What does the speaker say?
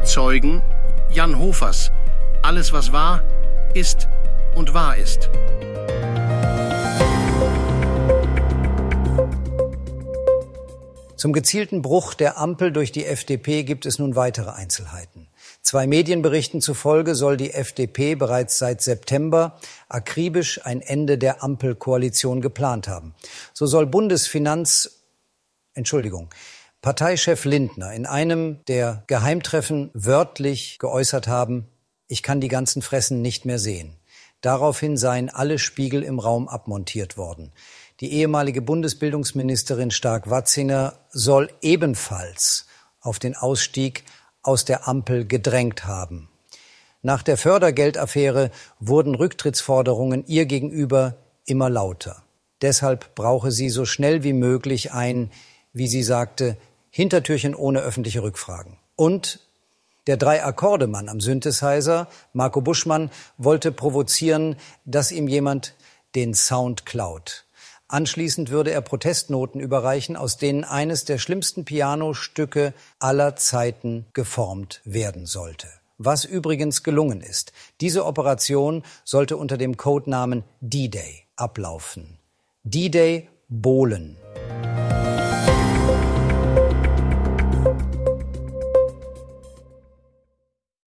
Zeugen Jan Hofers. Alles, was war, ist und wahr ist. Zum gezielten Bruch der Ampel durch die FDP gibt es nun weitere Einzelheiten. 2 Medienberichten zufolge soll die FDP bereits seit September akribisch ein Ende der Ampelkoalition geplant haben. So soll Parteichef Lindner in einem der Geheimtreffen wörtlich geäußert haben: Ich kann die ganzen Fressen nicht mehr sehen. Daraufhin seien alle Spiegel im Raum abmontiert worden. Die ehemalige Bundesbildungsministerin Stark-Watzinger soll ebenfalls auf den Ausstieg aus der Ampel gedrängt haben. Nach der Fördergeldaffäre wurden Rücktrittsforderungen ihr gegenüber immer lauter. Deshalb brauche sie so schnell wie möglich ein, wie sie sagte, Hintertürchen ohne öffentliche Rückfragen. Und der 3-Akkorde-Mann am Synthesizer, Marco Buschmann, wollte provozieren, dass ihm jemand den Sound klaut. Anschließend würde er Protestnoten überreichen, aus denen eines der schlimmsten Pianostücke aller Zeiten geformt werden sollte. Was übrigens gelungen ist. Diese Operation sollte unter dem Codenamen D-Day ablaufen. D-Day Bohlen.